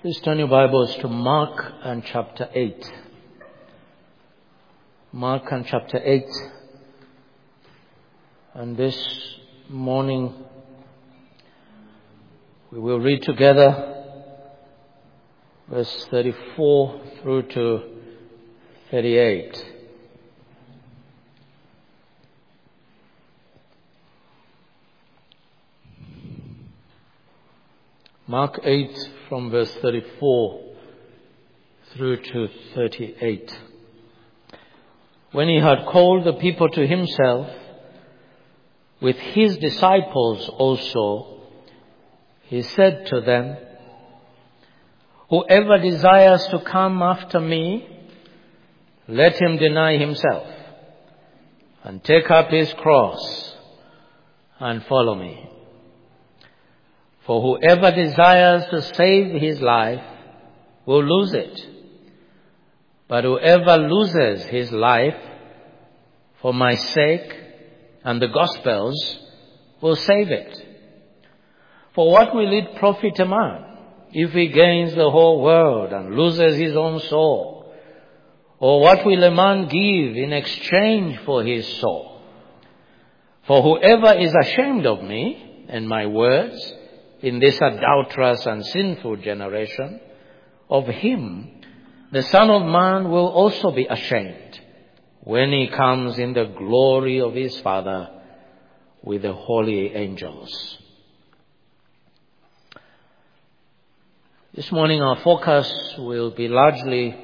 Please turn your Bibles to Mark and chapter 8. Mark and chapter 8. And this morning we will read together verse 34 through to 38. Mark 8 from verse 34 through to 38. When he had called the people to himself, with his disciples also, he said to them, "Whoever desires to come after me, let him deny himself and take up his cross and follow me. For whoever desires to save his life will lose it. But whoever loses his life for my sake and the gospel's will save it. For what will it profit a man if he gains the whole world and loses his own soul? Or what will a man give in exchange for his soul? For whoever is ashamed of me and my words in this adulterous and sinful generation, of him the Son of Man will also be ashamed when he comes in the glory of his Father with the holy angels." This morning our focus will be largely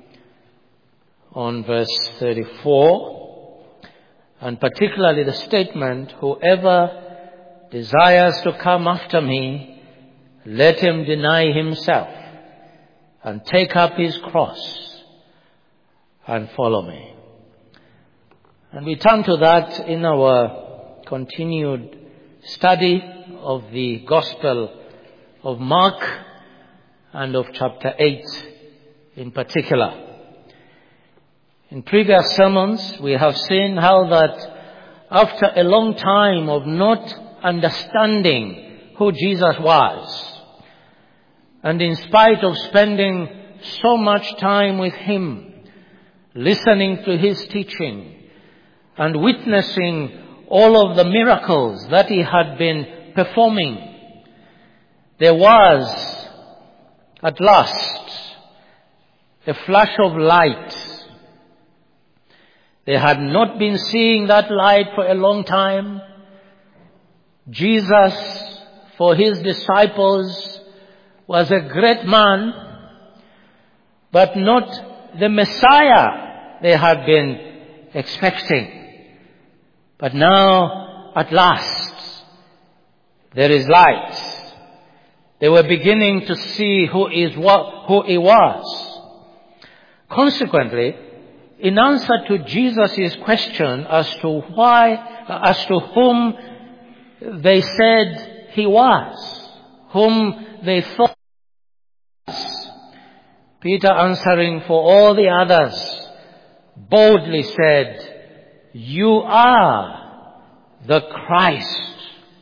on verse 34, and particularly the statement, "Whoever desires to come after me, let him deny himself and take up his cross and follow me." And we turn to that in our continued study of the Gospel of Mark and of chapter 8 in particular. In previous sermons, we have seen how that after a long time of not understanding who Jesus was, and in spite of spending so much time with him, listening to his teaching and witnessing all of the miracles that he had been performing, there was at last a flash of light. They had not been seeing that light for a long time. Jesus, for his disciples, was a great man, but not the Messiah they had been expecting. But now, at last, there is light. They were beginning to see who he was. Consequently, in answer to Jesus' question as to whom they said he was, whom they thought he was, Peter, answering for all the others, boldly said, "You are the Christ."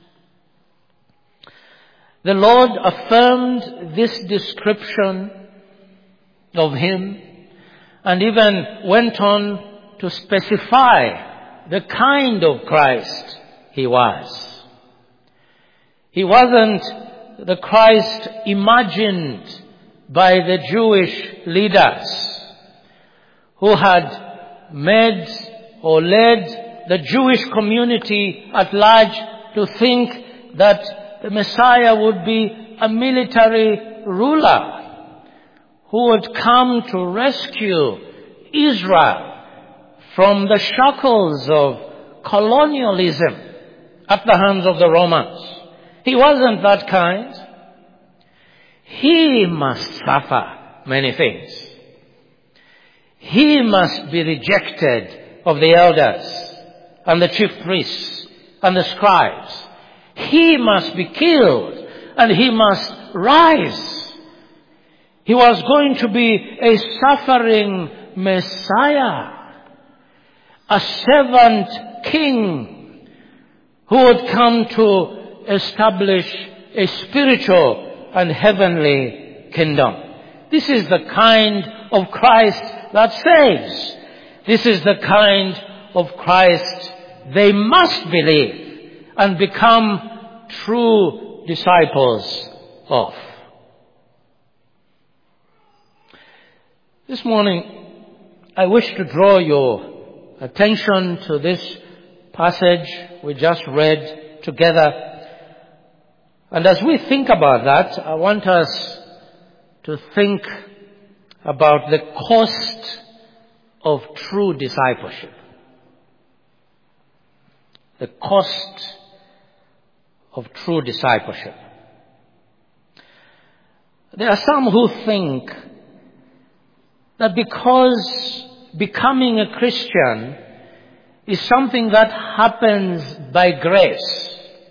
The Lord affirmed this description of him and even went on to specify the kind of Christ he was. He wasn't the Christ imagined by the Jewish leaders who had made or led the Jewish community at large to think that the Messiah would be a military ruler who would come to rescue Israel from the shackles of colonialism at the hands of the Romans. He wasn't that kind. He must suffer many things. He must be rejected of the elders and the chief priests and the scribes. He must be killed and he must rise. He was going to be a suffering Messiah, a servant king who would come to establish a spiritual and heavenly kingdom. This is the kind of Christ that saves. This is the kind of Christ they must believe and become true disciples of. This morning, I wish to draw your attention to this passage we just read together. And as we think about that, I want us to think about the cost of true discipleship. The cost of true discipleship. There are some who think that because becoming a Christian is something that happens by grace,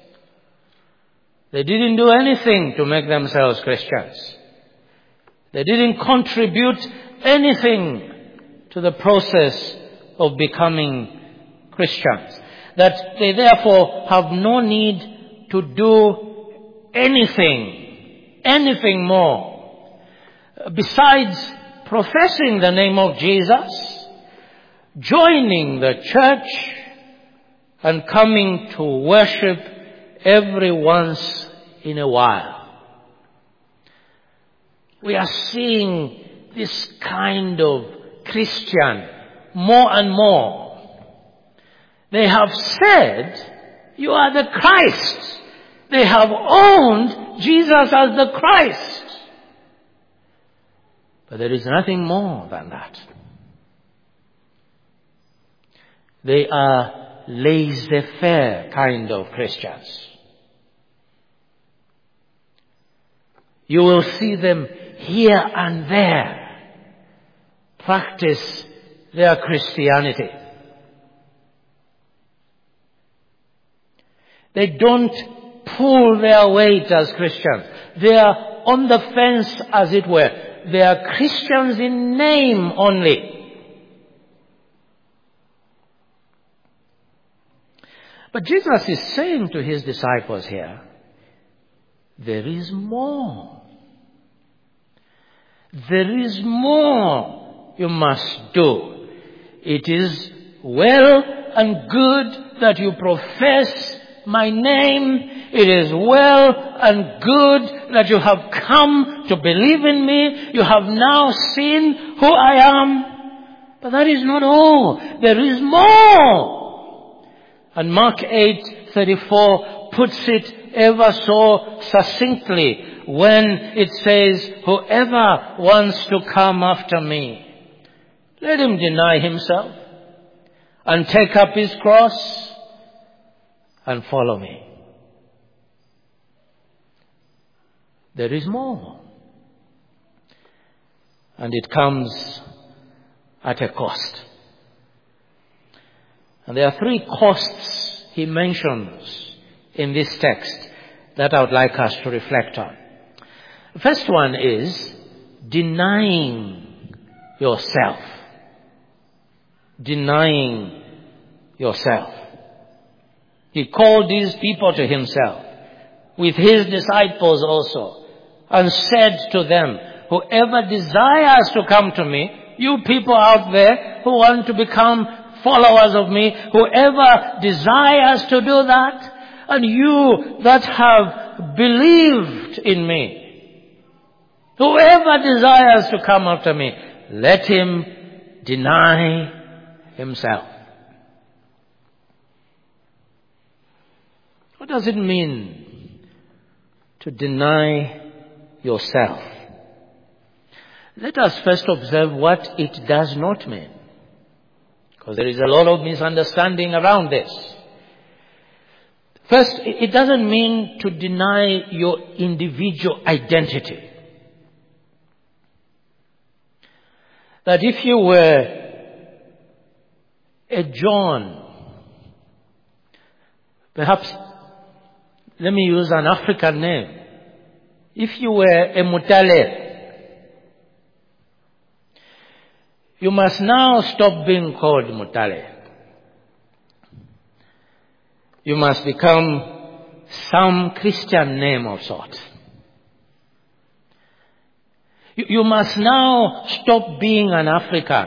they didn't do anything to make themselves Christians. They didn't contribute anything to the process of becoming Christians. That they therefore have no need to do anything more besides professing the name of Jesus, joining the church, and coming to worship every once in a while. We are seeing this kind of Christian more and more. They have said, "You are the Christ." They have owned Jesus as the Christ. But there is nothing more than that. They are laissez-faire kind of Christians. You will see them here and there practice their Christianity. They don't pull their weight as Christians. They are on the fence, as it were. They are Christians in name only. But Jesus is saying to his disciples here, there is more. There is more you must do. It is well and good that you profess my name. It is well and good that you have come to believe in me. You have now seen who I am. But that is not all. There is more. And Mark 8:34 puts it ever so succinctly when it says, whoever wants to come after me, let him deny himself and take up his cross and follow me. There is more. And it comes at a cost. And there are three costs he mentions in this text that I would like us to reflect on. The first one is denying yourself. Denying yourself. He called these people to himself, with his disciples also, and said to them, whoever desires to come to me, you people out there who want to become followers of me, whoever desires to do that, and you that have believed in me, whoever desires to come after me, let him deny himself. What does it mean to deny yourself? Let us first observe what it does not mean, because there is a lot of misunderstanding around this. First, it doesn't mean to deny your individual identity. That if you were a John, perhaps, let me use an African name. If you were a Mutale, you must now stop being called Mutale. You must become some Christian name of sort. You must now stop being an African.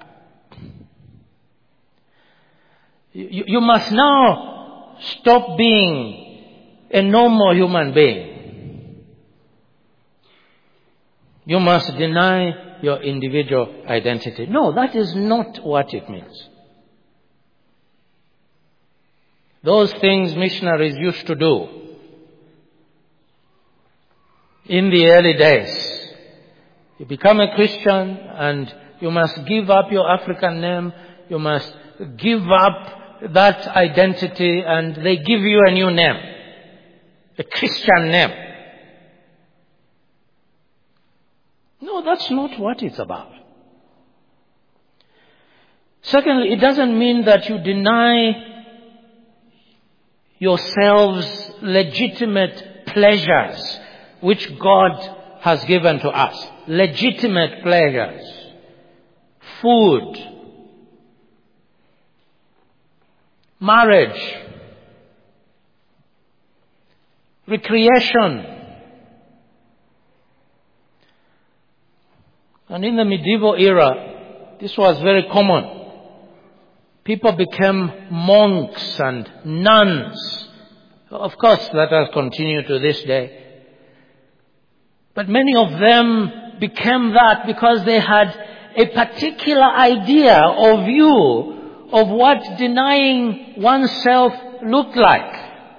You must now stop being a normal human being. You must deny your individual identity. No, that is not what it means. Those things missionaries used to do in the early days. You become a Christian and you must give up your African name. You must give up that identity, and they give you a new name, a Christian name. No, that's not what it's about. Secondly, it doesn't mean that you deny yourselves legitimate pleasures which God has given to us. Legitimate pleasures. Food. Marriage. Recreation. And in the medieval era, this was very common. People became monks and nuns. Of course, that has continued to this day. But many of them became that because they had a particular idea or view of what denying oneself looked like.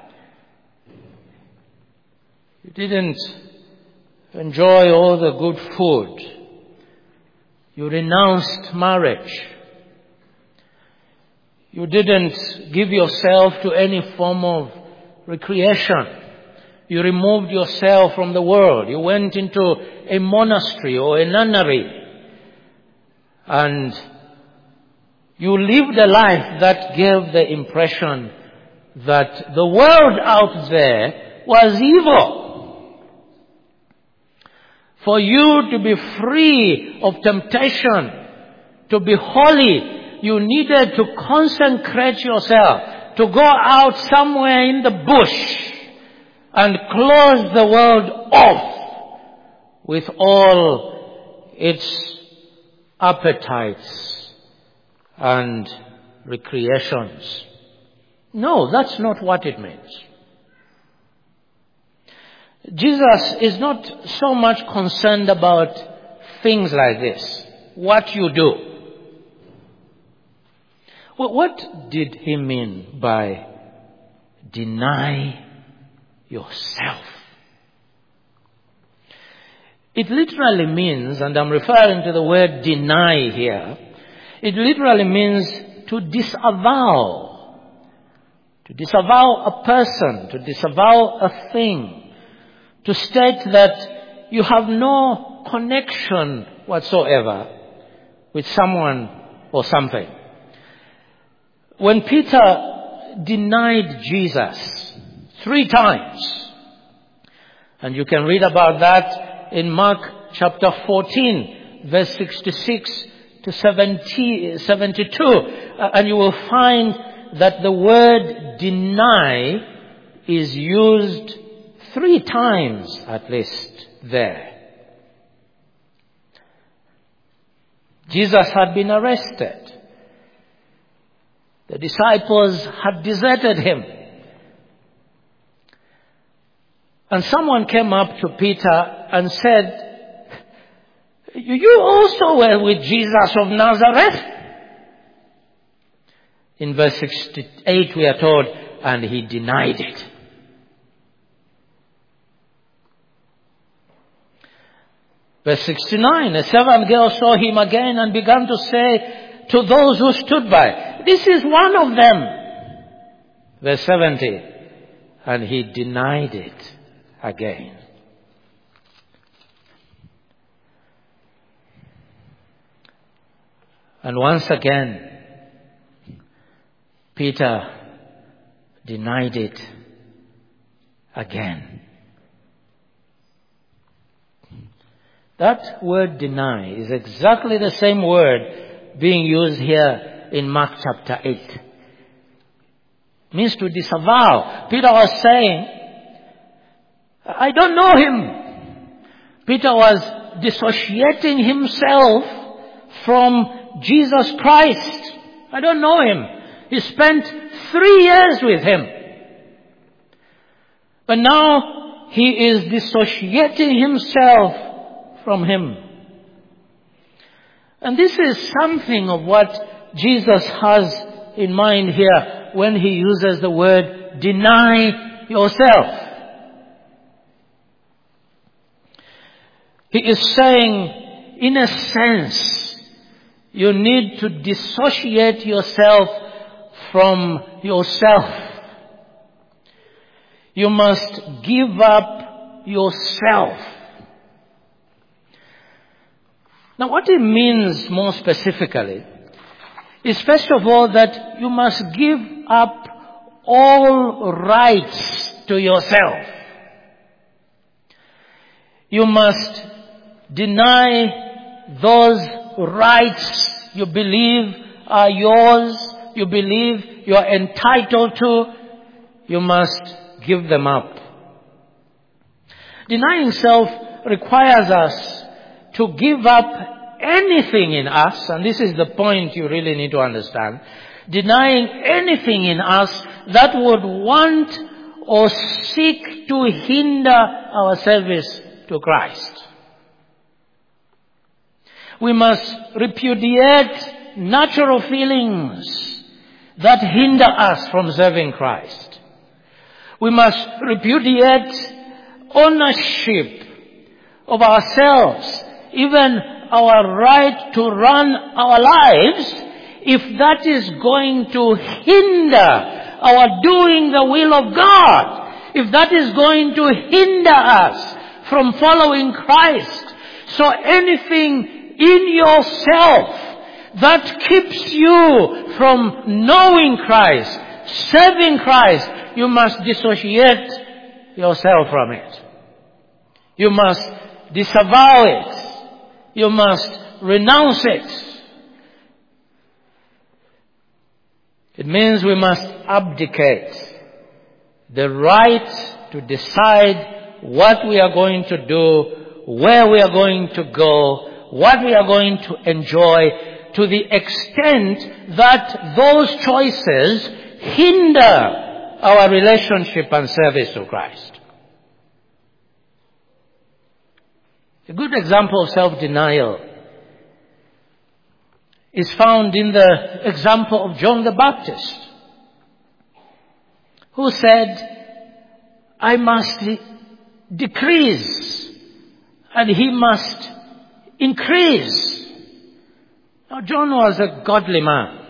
You didn't enjoy all the good food. You renounced marriage. You didn't give yourself to any form of recreation. You removed yourself from the world. You went into a monastery or a nunnery. And you lived a life that gave the impression that the world out there was evil. For you to be free of temptation, to be holy, you needed to consecrate yourself, to go out somewhere in the bush and close the world off with all its appetites and recreations. No, that's not what it means. Jesus is not so much concerned about things like this. What you do. Well, what did he mean by deny yourself? It literally means, and I'm referring to the word deny here, it literally means to disavow. To disavow a person, to disavow a thing. To state that you have no connection whatsoever with someone or something. When Peter denied Jesus 3 times, and you can read about that in Mark chapter 14, verse 66 to 72, and you will find that the word deny is used 3 times at least there. Jesus had been arrested. The disciples had deserted him. And someone came up to Peter and said, "You also were with Jesus of Nazareth?" In verse 68 we are told, and he denied it. Verse 69, a servant girl saw him again and began to say to those who stood by, "This is one of them." Verse 70, and he denied it again. And once again, Peter denied it again. That word deny is exactly the same word being used here in Mark chapter 8. It means to disavow. Peter was saying, "I don't know him." Peter was dissociating himself from Jesus Christ. I don't know him. He spent 3 years with him. But now he is dissociating himself from him. And this is something of what Jesus has in mind here when he uses the word deny yourself. He is saying, in a sense, you need to dissociate yourself from yourself. You must give up yourself. Now, what it means more specifically is, first of all, that you must give up all rights to yourself. You must deny those rights you believe are yours, you believe you are entitled to. You must give them up. Denying self requires us to give up anything in us, and this is the point you really need to understand, denying anything in us that would want or seek to hinder our service to Christ. We must repudiate natural feelings that hinder us from serving Christ. We must repudiate ownership of ourselves, even our right to run our lives, if that is going to hinder our doing the will of God, if that is going to hinder us from following Christ. So anything in yourself that keeps you from knowing Christ, serving Christ, you must dissociate yourself from it. You must disavow it. You must renounce it. It means we must abdicate the right to decide what we are going to do, where we are going to go, what we are going to enjoy, to the extent that those choices hinder our relationship and service to Christ. A good example of self-denial is found in the example of John the Baptist, who said, I must decrease and he must increase. Now, John was a godly man,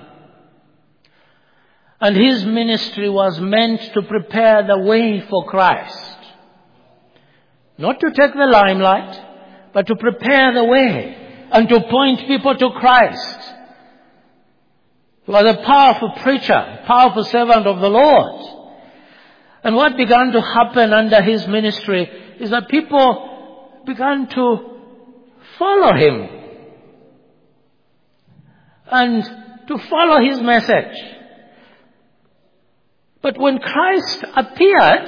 and his ministry was meant to prepare the way for Christ. Not to take the limelight, but to prepare the way and to point people to Christ. He was a powerful preacher, powerful servant of the Lord. And what began to happen under his ministry is that people began to follow him and to follow his message. But when Christ appeared,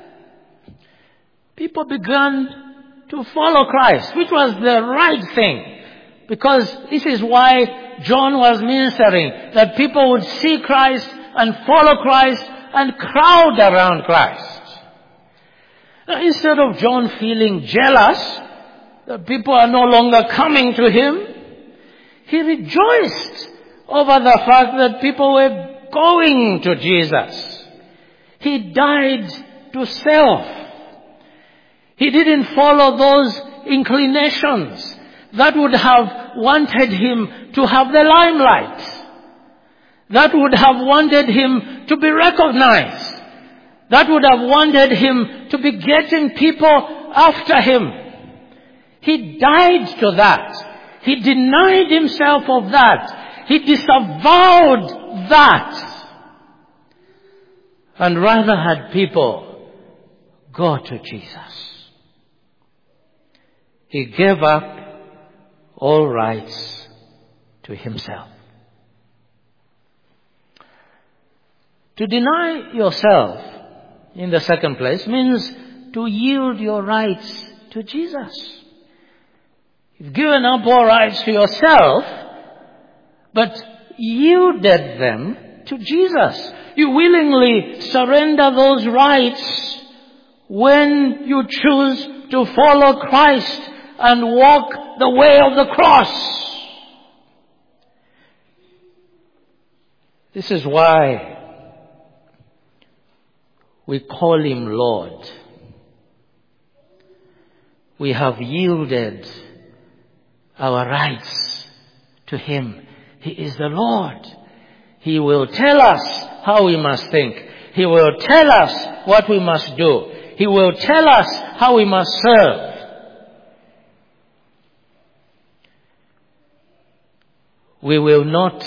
people began to follow Christ, which was the right thing. Because this is why John was ministering, that people would see Christ and follow Christ and crowd around Christ. Now, instead of John feeling jealous that people are no longer coming to him, he rejoiced over the fact that people were going to Jesus. He died to self. He didn't follow those inclinations that would have wanted him to have the limelight, that would have wanted him to be recognized, that would have wanted him to be getting people after him. He died to that. He denied himself of that. He disavowed that, and rather had people go to Jesus. He gave up all rights to himself. To deny yourself, in the second place, means to yield your rights to Jesus. You've given up all rights to yourself, but yielded them to Jesus. You willingly surrender those rights when you choose to follow Christ and walk the way of the cross. This is why we call him Lord. We have yielded our rights to him. He is the Lord. He will tell us how we must think. He will tell us what we must do. He will tell us how we must serve. We will not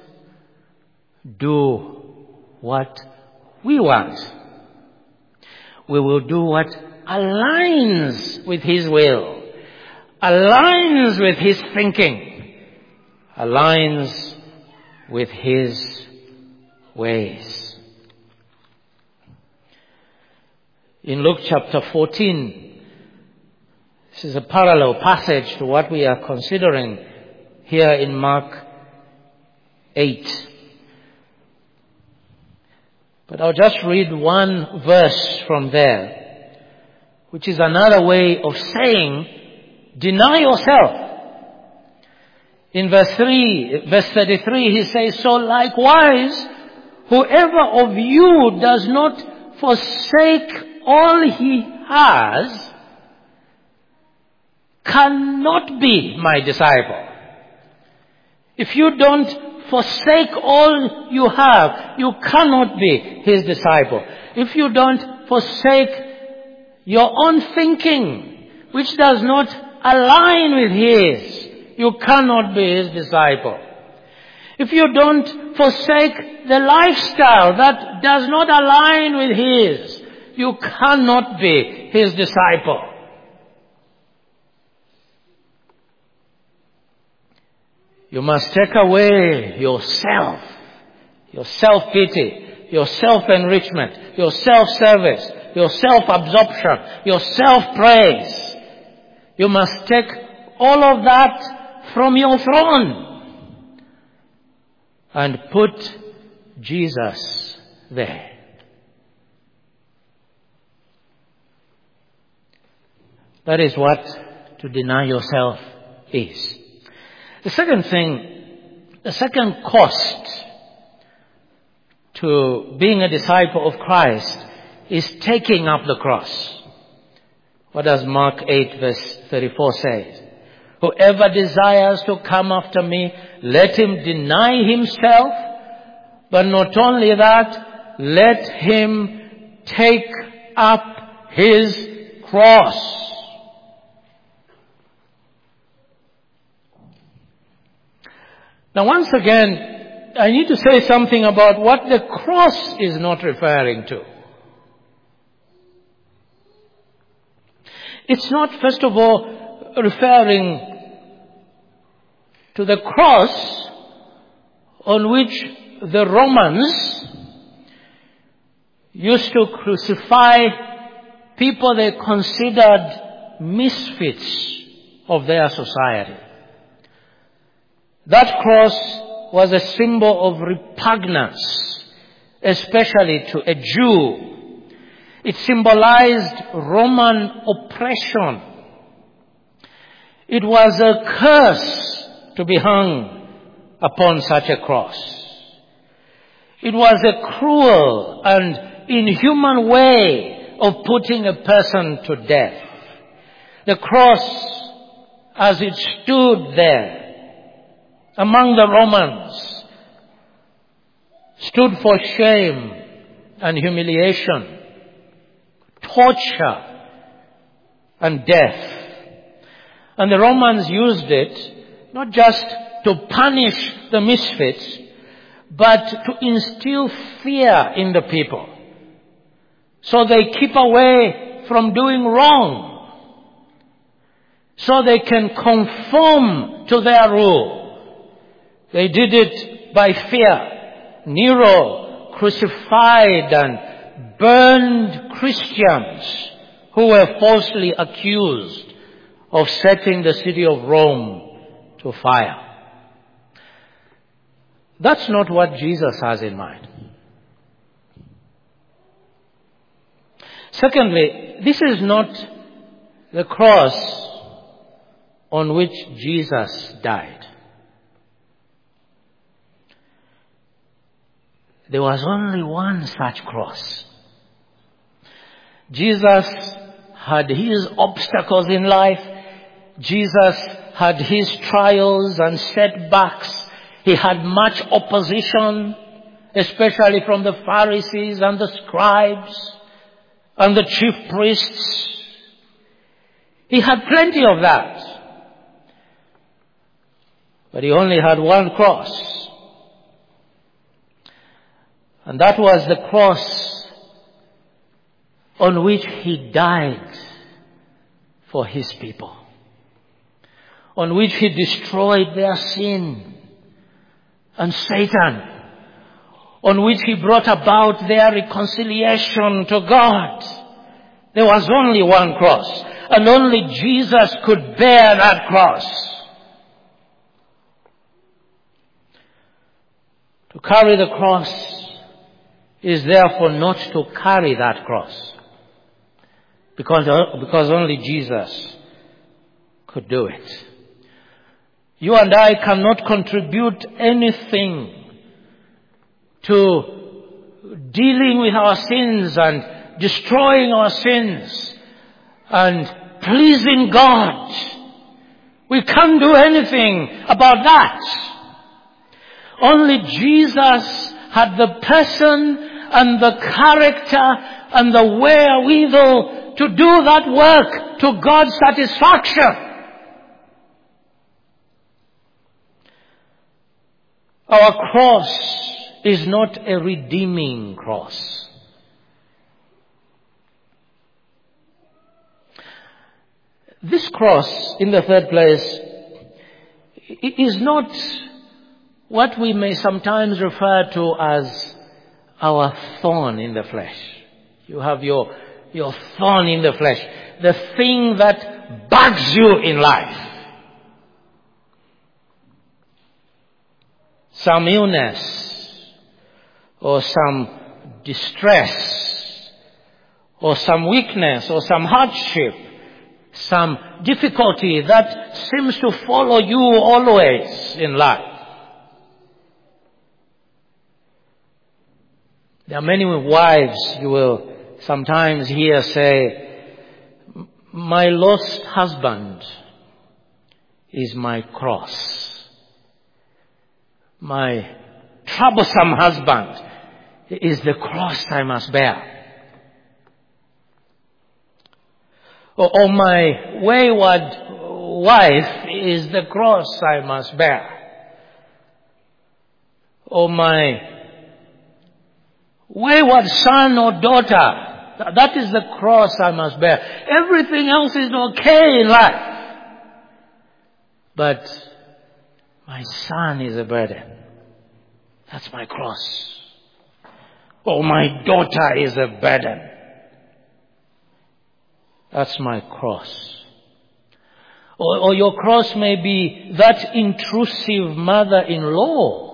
do what we want. We will do what aligns with his will, aligns with his thinking, aligns with his ways. In Luke chapter 14, this is a parallel passage to what we are considering here in Mark 8. But I'll just read one verse from there, which is another way of saying, deny yourself. In verse 33, he says, so likewise, whoever of you does not forsake all he has, cannot be my disciple. If you don't forsake all you have, you cannot be his disciple. If you don't forsake your own thinking, which does not align with his, you cannot be his disciple. If you don't forsake the lifestyle that does not align with his, you cannot be his disciple. You must take away yourself, your self-pity, your self-enrichment, your self-service, your self-absorption, your self-praise. You must take all of that from your throne and put Jesus there. That is what to deny yourself is. The second thing, the second cost to being a disciple of Christ is taking up the cross. What does Mark 8 verse 34 say? Whoever desires to come after me, let him deny himself, but not only that, let him take up his cross. Now once again, I need to say something about what the cross is not referring to. It's not, first of all, referring to the cross on which the Romans used to crucify people they considered misfits of their society. That cross was a symbol of repugnance, especially to a Jew. It symbolized Roman oppression. It was a curse to be hung upon such a cross. It was a cruel and inhuman way of putting a person to death. The cross, as it stood there among the Romans, stood for shame and humiliation, torture and death. And the Romans used it not just to punish the misfits, but to instill fear in the people, so they keep away from doing wrong, so they can conform to their rule. They did it by fear. Nero crucified and burned Christians who were falsely accused of setting the city of Rome to fire. That's not what Jesus has in mind. Secondly, this is not the cross on which Jesus died. There was only one such cross. Jesus had his obstacles in life. Jesus had his trials and setbacks. He had much opposition, especially from the Pharisees and the scribes and the chief priests. He had plenty of that. But he only had one cross. And that was the cross on which he died for his people, on which he destroyed their sin and Satan, on which he brought about their reconciliation to God. There was only one cross, and only Jesus could bear that cross. To carry the cross is therefore not to carry that cross, because only Jesus could do it. You and I cannot contribute anything to dealing with our sins and destroying our sins and pleasing God. We can't do anything about that. Only Jesus had the person and the character and the wherewithal to do that work to God's satisfaction. Our cross is not a redeeming cross. This cross, in the third place, is not what we may sometimes refer to as our thorn in the flesh. You have your thorn in the flesh, the thing that bugs you in life. Some illness, or some distress, or some weakness, or some hardship, some difficulty that seems to follow you always in life. There are many wives you will sometimes hear say, "My lost husband is my cross. My troublesome husband is the cross I must bear." Or my wayward wife is the cross I must bear. Or my wayward son or daughter, that is the cross I must bear. Everything else is okay in life, but my son is a burden. That's my cross. Or my daughter is a burden. That's my cross. Or your cross may be that intrusive mother-in-law.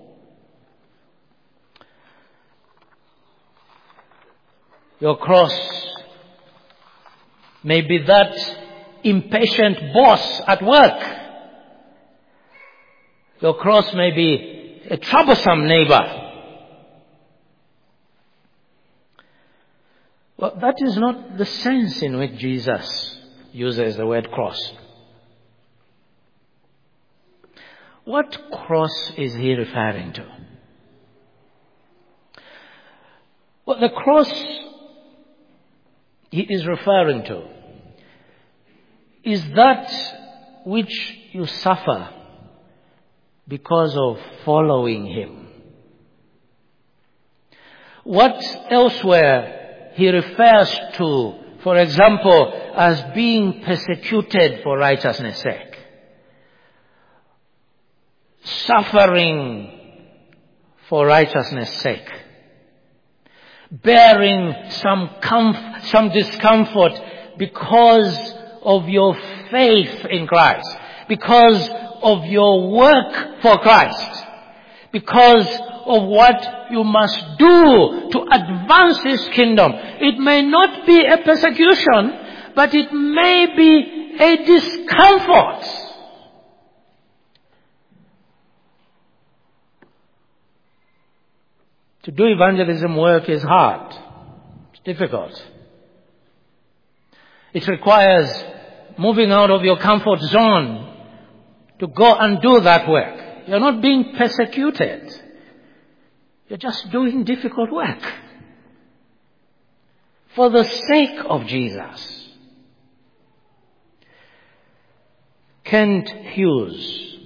Your cross may be that impatient boss at work. Your cross may be a troublesome neighbor. Well, that is not the sense in which Jesus uses the word cross. What cross is he referring to? Well, the cross he is referring to is that which you suffer because of following him. What elsewhere he refers to, for example, as being persecuted for righteousness' sake, suffering for righteousness' sake, bearing some discomfort because of your faith in Christ, because of your work for Christ, because of what you must do to advance His kingdom. It may not be a persecution, but it may be a discomfort. To do evangelism work is hard. It's difficult. It requires moving out of your comfort zone to go and do that work. You're not being persecuted. You're just doing difficult work for the sake of Jesus. Kent Hughes,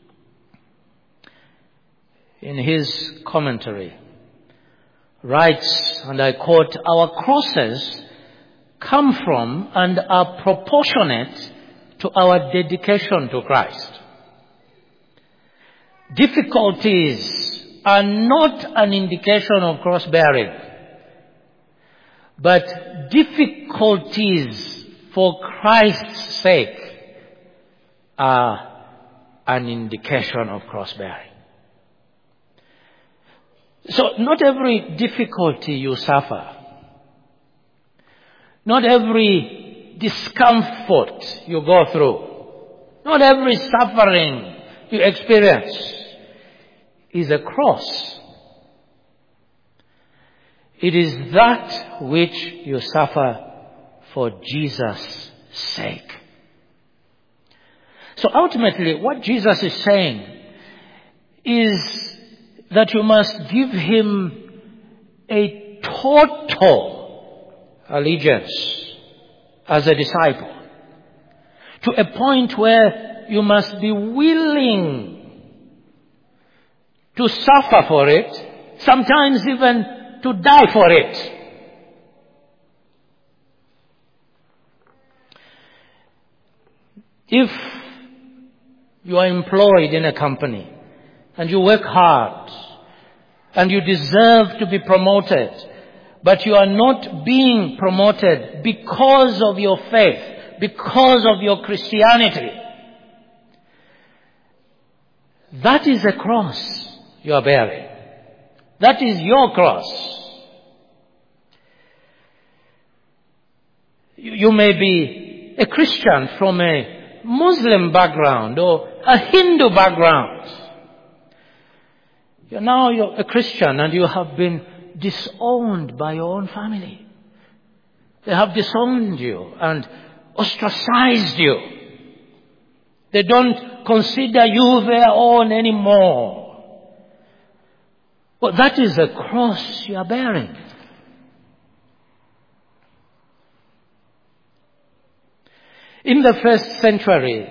in his commentary, writes, and I quote, "Our crosses come from and are proportionate to our dedication to Christ. Difficulties are not an indication of cross-bearing, but difficulties for Christ's sake are an indication of cross-bearing." So not every difficulty you suffer, not every discomfort you go through, not every suffering you experience is a cross. It is that which you suffer for Jesus' sake. So ultimately, what Jesus is saying is that you must give Him a total allegiance as a disciple, to a point where you must be willing to suffer for it, sometimes even to die for it. If you are employed in a company and you work hard and you deserve to be promoted, but you are not being promoted because of your faith, because of your Christianity, that is a cross you are bearing. That is your cross. You may be a Christian from a Muslim background or a Hindu background. You're a Christian and you have been disowned by your own family. They have disowned you and ostracized you. They don't consider you their own anymore. Well, that is a cross you are bearing. In the first century,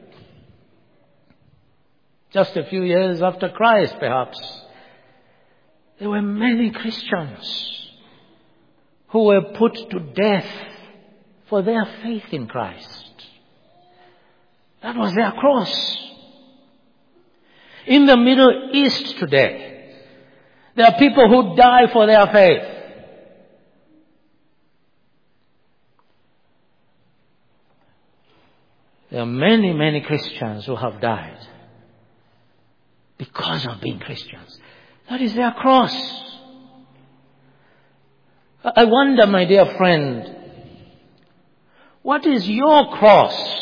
just a few years after Christ perhaps, there were many Christians who were put to death for their faith in Christ. That was their cross. In the Middle East today, there are people who die for their faith. There are many, many Christians who have died because of being Christians. That is their cross. I wonder, my dear friend, what is your cross?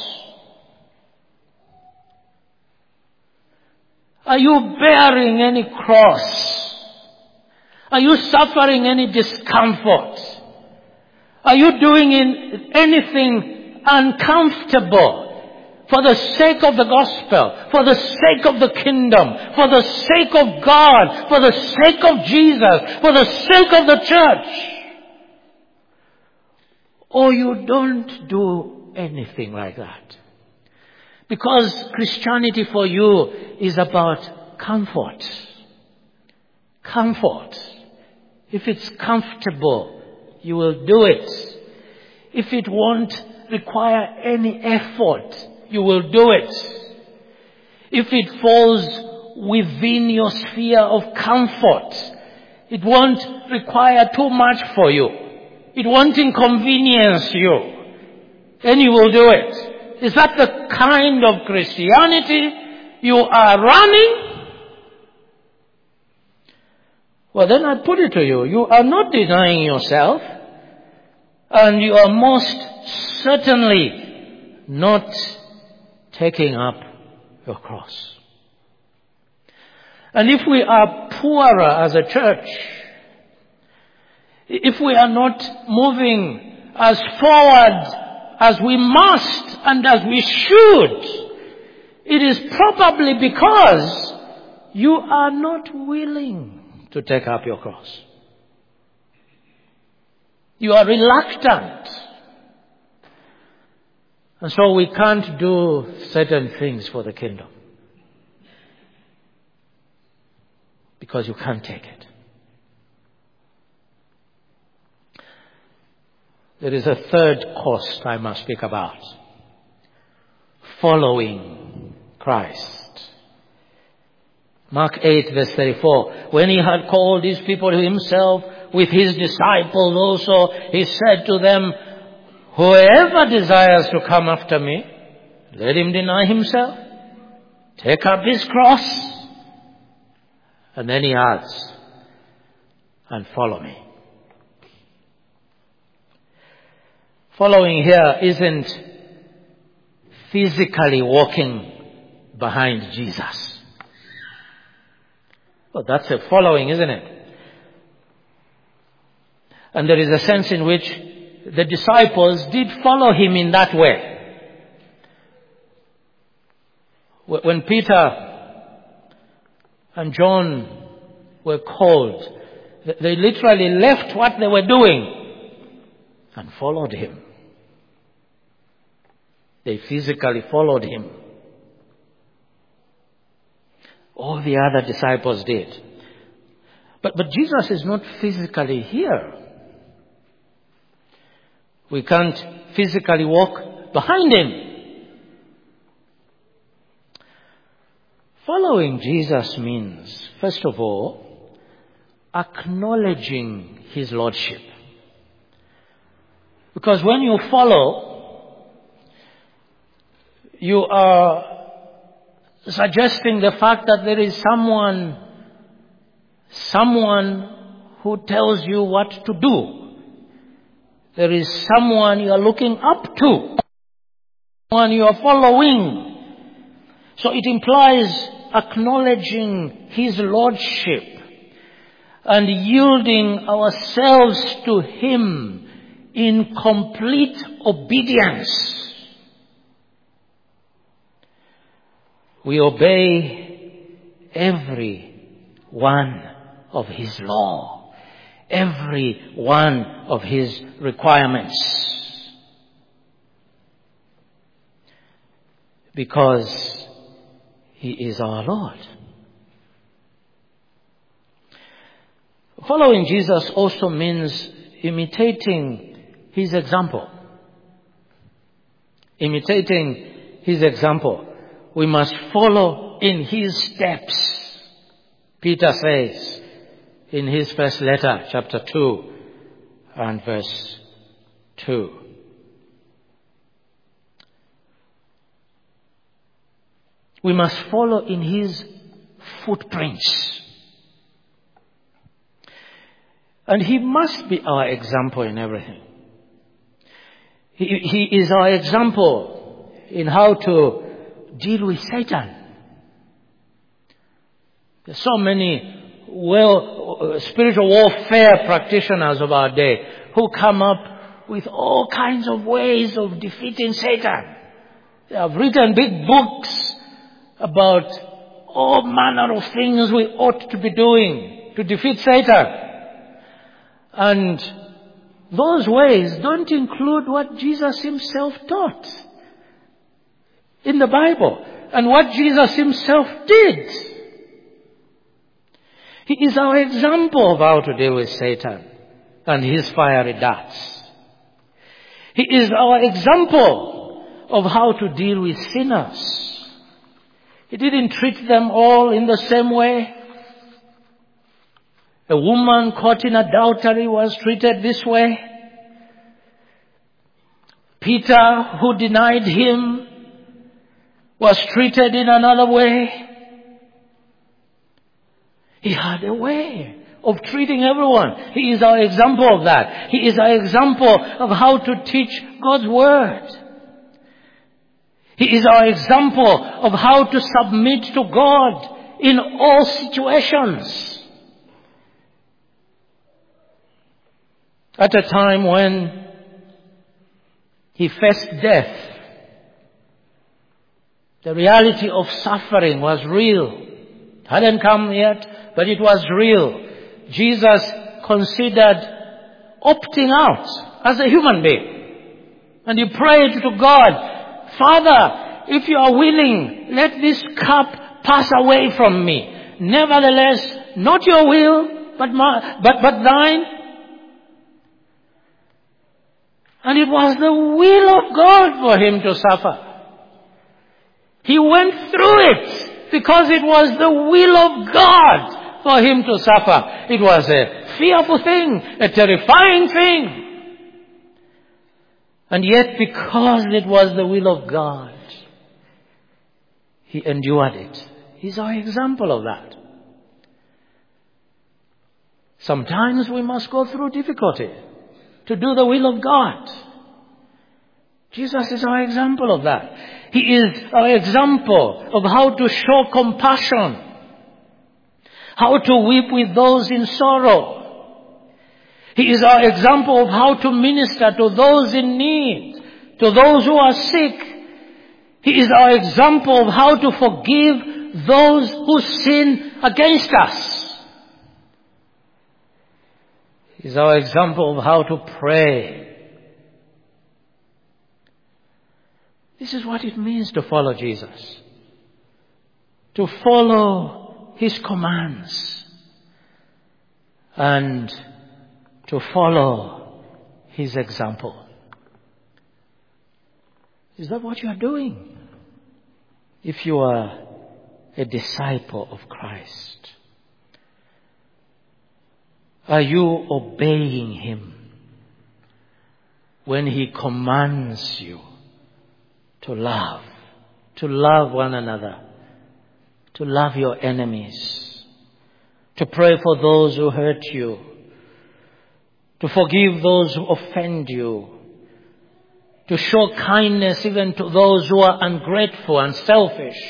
Are you bearing any cross? Are you suffering any discomfort? Are you doing anything uncomfortable for the sake of the gospel, for the sake of the kingdom, for the sake of God, for the sake of Jesus, for the sake of the church? Or you don't do anything like that? Because Christianity for you is about comfort. Comfort. If it's comfortable, you will do it. If it won't require any effort, you will do it. If it falls within your sphere of comfort, it won't require too much for you. It won't inconvenience you. and you will do it. Is that the kind of Christianity you are running? Well, then I put it to you. You are not denying yourself, and you are most certainly not taking up your cross. And if we are poorer as a church, if we are not moving as forward as we must and as we should, it is probably because you are not willing to take up your cross. You are reluctant. And so we can't do certain things for the kingdom. Because you can't take it. There is a third cost I must speak about. Following Christ. Mark 8 verse 34. When he had called these people to himself with his disciples also, he said to them, whoever desires to come after me, let him deny himself, take up his cross, and then he adds, and follow me. Following here isn't physically walking behind Jesus. Well, that's a following, isn't it? And there is a sense in which the disciples did follow him in that way. When Peter and John were called, they literally left what they were doing and followed him. They physically followed him. All the other disciples did. But Jesus is not physically here. We can't physically walk behind him. Following Jesus means, first of all, acknowledging his lordship. Because when you follow, you are suggesting the fact that there is someone who tells you what to do. There is someone you are looking up to, someone you are following. So it implies acknowledging his lordship and yielding ourselves to him in complete obedience. We obey every one of his law, every one of his requirements, because he is our Lord. Following Jesus also means imitating his example. Imitating his example. We must follow in his steps. Peter says in his first letter, chapter 2 and verse 2. We must follow in his footprints. And he must be our example in everything. He is our example in how to deal with Satan. There's so many spiritual warfare practitioners of our day who come up with all kinds of ways of defeating Satan. They have written big books about all manner of things we ought to be doing to defeat Satan. And those ways don't include what Jesus himself taught in the Bible and what Jesus himself did. He is our example of how to deal with Satan and his fiery darts. He is our example of how to deal with sinners. He didn't treat them all in the same way. A woman caught in adultery was treated this way. Peter, who denied him, was treated in another way. He had a way of treating everyone. He is our example of that. He is our example of how to teach God's Word. He is our example of how to submit to God in all situations. At a time when he faced death, the reality of suffering was real. It hadn't come yet, but it was real. Jesus considered opting out as a human being. And he prayed to God, Father, if you are willing, let this cup pass away from me. Nevertheless, not your will, but thine. And it was the will of God for him to suffer. He went through it because it was the will of God for him to suffer. It was a fearful thing, a terrifying thing. And yet, because it was the will of God, he endured it. He's our example of that. Sometimes we must go through difficulty to do the will of God. Jesus is our example of that. He is our example of how to show compassion, how to weep with those in sorrow. He is our example of how to minister to those in need, to those who are sick. He is our example of how to forgive those who sin against us. He is our example of how to pray. This is what it means to follow Jesus. To follow His commands. And to follow His example. Is that what you are doing? If you are a disciple of Christ. Are you obeying Him when He commands you to love one another, to love your enemies, to pray for those who hurt you, to forgive those who offend you, to show kindness even to those who are ungrateful and selfish?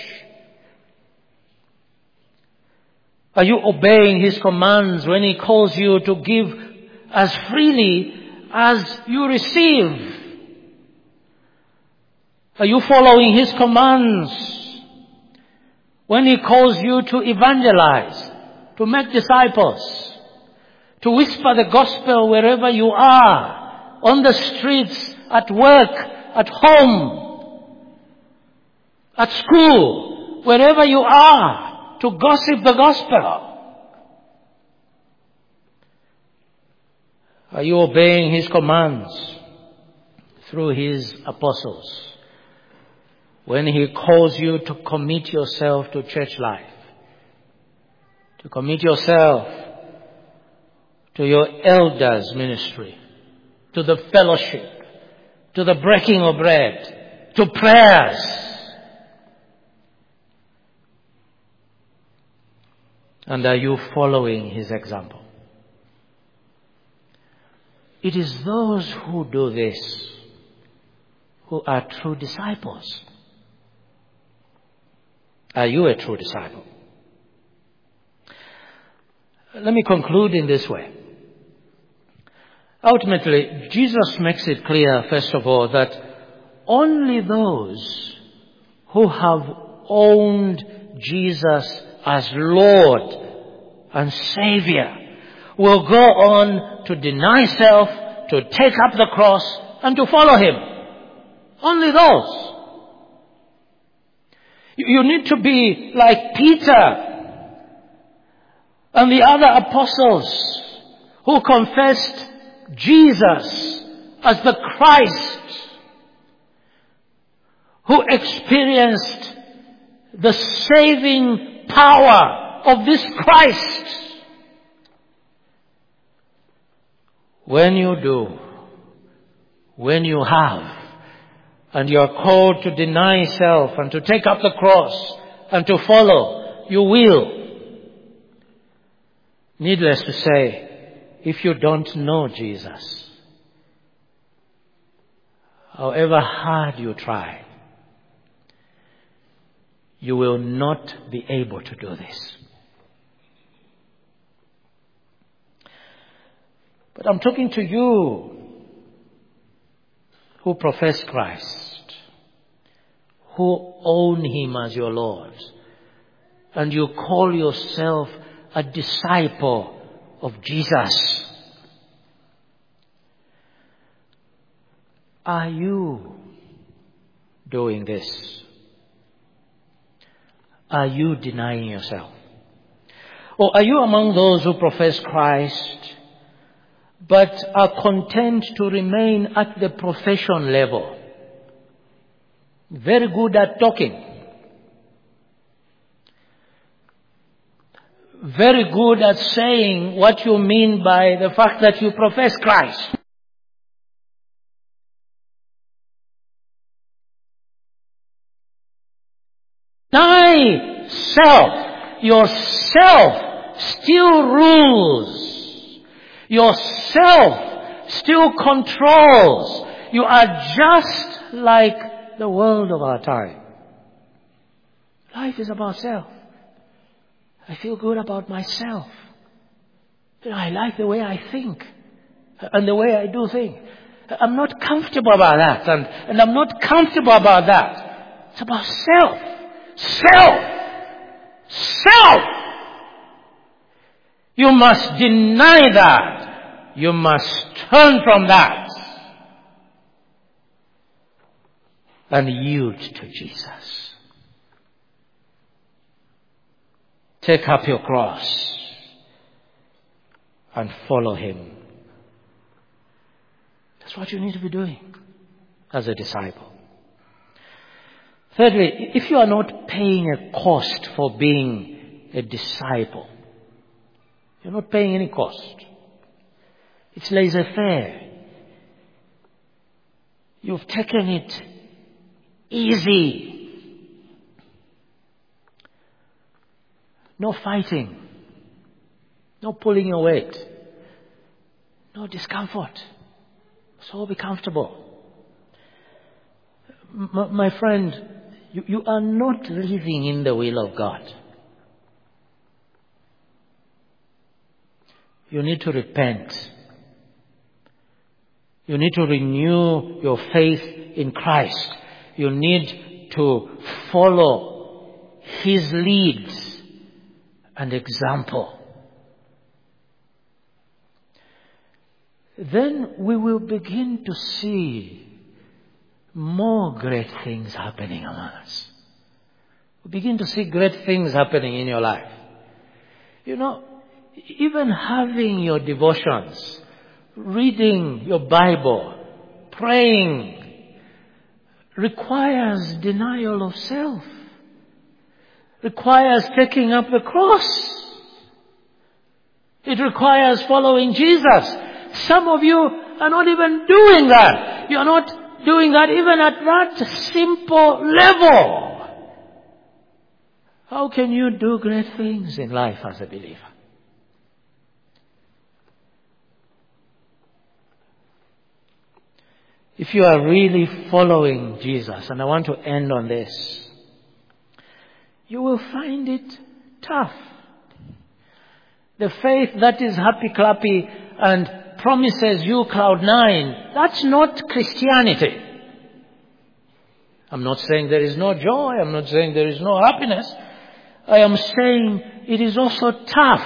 Are you obeying His commands when He calls you to give as freely as you receive? Are you following His commands when He calls you to evangelize, to make disciples, to whisper the gospel wherever you are, on the streets, at work, at home, at school, wherever you are, to gossip the gospel? Are you obeying His commands through His apostles when He calls you to commit yourself to church life, to commit yourself to your elders' ministry, to the fellowship, to the breaking of bread, to prayers? And are you following His example? It is those who do this who are true disciples. Are you a true disciple? Let me conclude in this way. Ultimately, Jesus makes it clear, first of all, that only those who have owned Jesus as Lord and Savior will go on to deny self, to take up the cross, and to follow Him. Only those. You need to be like Peter and the other apostles who confessed Jesus as the Christ, who experienced the saving power of this Christ. When you do, when you have and you are called to deny self and to take up the cross and to follow, you will. Needless to say, if you don't know Jesus, however hard you try, you will not be able to do this. But I'm talking to you who profess Christ, who own Him as your Lord, and you call yourself a disciple of Jesus. Are you doing this? Are you denying yourself? Or are you among those who profess Christ but are content to remain at the profession level? Very good at talking. Very good at saying what you mean by the fact that you profess Christ. Deny self. Yourself still rules. Yourself still controls. You are just like the world of our time. Life is about self. I feel good about myself. I like the way I think and the way I do things. I'm not comfortable about that and I'm not comfortable about that. It's about self. Self! Self! You must deny that. You must turn from that and yield to Jesus. Take up your cross and follow Him. That's what you need to be doing as a disciple. Thirdly, if you are not paying a cost for being a disciple, you're not paying any cost. It's laissez-faire. You've taken it easy. No fighting. No pulling your weight. No discomfort. So be comfortable. My friend, you are not living in the will of God. You need to repent. You need to renew your faith in Christ. You need to follow His leads and example. Then we will begin to see more great things happening among us. We begin to see great things happening in your life. You know, even having your devotions, reading your Bible, praying, requires denial of self. Requires taking up the cross. It requires following Jesus. Some of you are not even doing that. You are not doing that even at that simple level. How can you do great things in life as a believer? If you are really following Jesus, and I want to end on this, you will find it tough. The faith that is happy-clappy and promises you cloud nine, that's not Christianity. I'm not saying there is no joy. I'm not saying there is no happiness. I am saying it is also tough.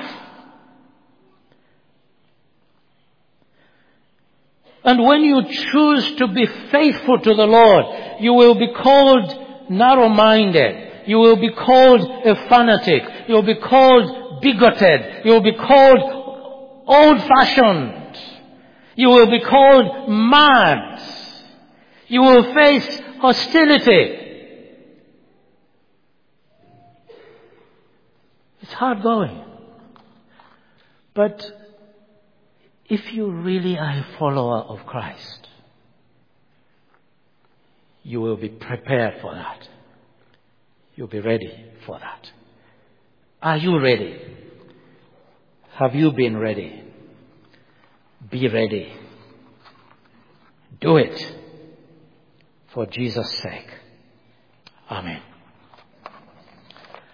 And when you choose to be faithful to the Lord, you will be called narrow-minded. You will be called a fanatic. You will be called bigoted. You will be called old-fashioned. You will be called mad. You will face hostility. It's hard going. But if you really are a follower of Christ, you will be prepared for that. You'll be ready for that. Are you ready? Have you been ready? Be ready. Do it for Jesus' sake. Amen.